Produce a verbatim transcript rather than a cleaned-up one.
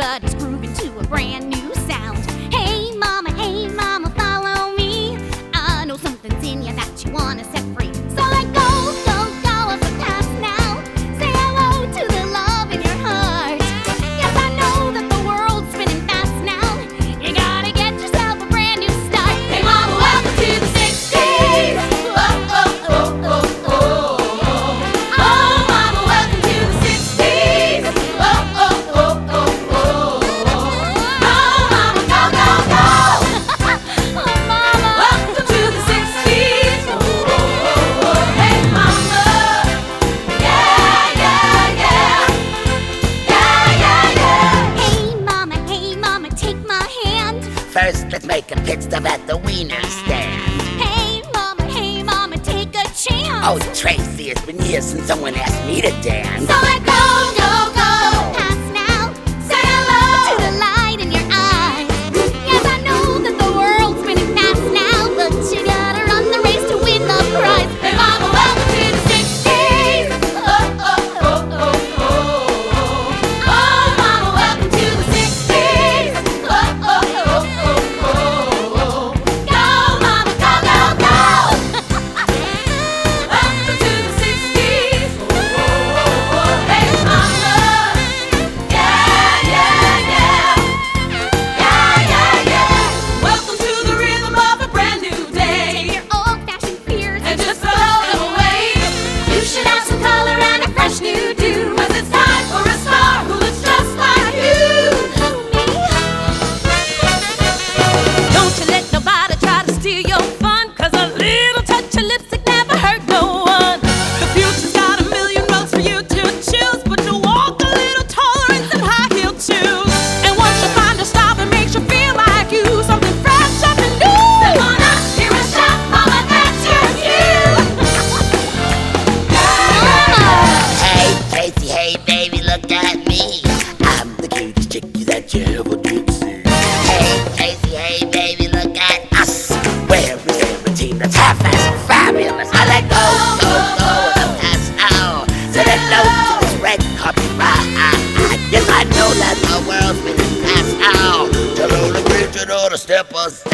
but it's grooving to a brand new sound. Hey mama, hey mama, follow me. I know something's in you that you wanna set free. So let go, go, go of the past now. Say hello to the love in your heart. Yes, I know that the world's spinning fast now. You gotta get yourself a brand new start. Hey mama, welcome to the sixties. Oh, oh, oh, oh, oh. Oh mama, welcome to the sixties. Oh, oh, oh, oh, oh. Oh mama, go, go, go. Oh mama, welcome to the sixties. Oh, oh, oh, oh. Hey mama, yeah, yeah, yeah. Yeah, yeah, yeah. Hey mama, hey mama, take my hand. First, let's make a pit stop at the wiener stand. Hey mama, hey mama, take a chance. Oh, Tracy, it's been years since someone asked me to dance. So let go, go, go, past now. Say hello to the light in your eyes. Yes, I know that the world's spinning fast now, but you gotta run the race to win the prize. Hey mama, welcome to the sixties. Oh, oh, oh, oh, oh. Oh mama, welcome to the sixties. Oh, oh, oh, oh, oh. Go mama, go, go, go. Welcome to the sixties. Oh, oh, oh, hey mama. Yeah, yeah, yeah. Yeah, yeah, yeah. Welcome to the rhythm of a brand new day. Take your old-fashioned fears and just throw them away. You should have some color and a fresh new do, 'cause it's time for a star who looks just like you. Don't you let nobody try to steal your fun, 'cause a little touch of lipstick never hurt no one. The future's got a million roads for you to choose, but you walk a little taller in some high-heel shoes. And once you find a style that makes you feel like you, something fresh up and new, they wanna hear a shout, mama, that's your cue. Hey, Tracy, hey, baby, look at me. I'm the cutest chickie that you ever did see. Hey, Tracy, hey, baby, look at us. We're a seventeen that's half as fabulous. I let go, go, go of the past now. Say hello to this red carpet ride. Yes, I know that the world's been fast now. To roll the bridge and all the steppers.